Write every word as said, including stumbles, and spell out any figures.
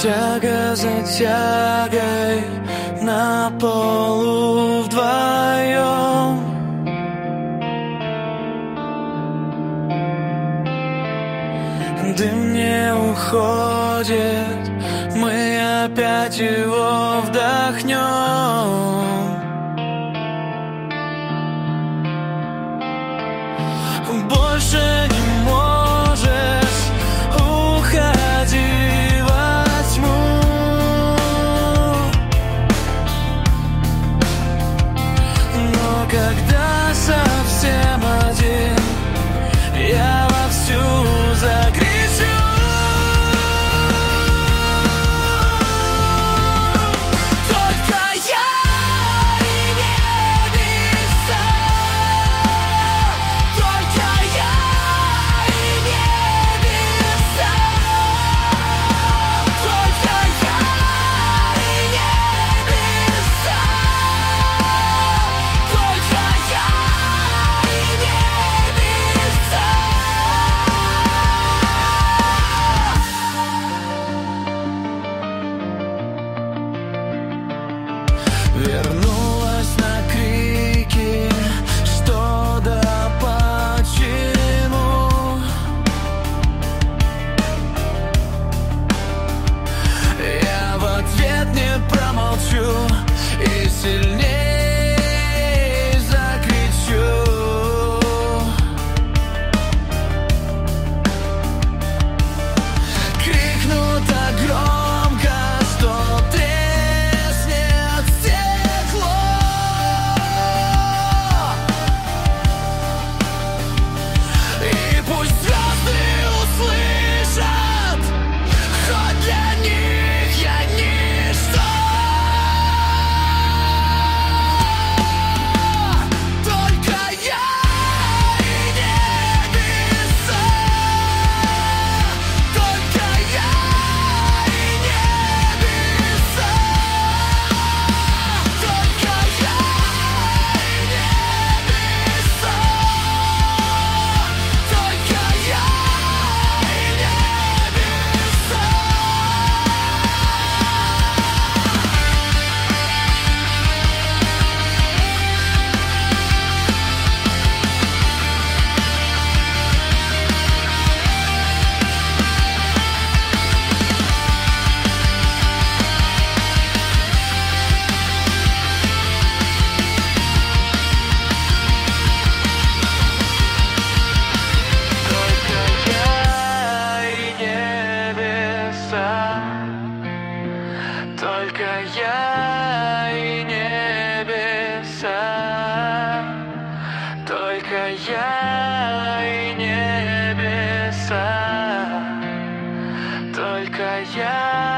Тяга за тягой на полу вдвоем. Дым не уходит, мы опять его вдохнем. Больше не можешь, уходи во тьму. Но когда совсем один, я вовсю закричу. Только я и небеса, только я и небеса, только я и небеса, только я и небеса. Вернулась на крики, что да почему. Я в ответ не промолчу и сильней закричу. Крикну так громко, что треснет стекло. И пусть звезды услышат, хоть для них я ничто. Только я и небеса, только я и небеса, только я и небеса, только я и небеса. Только я и небеса, только я и небеса, только я и небеса, только я.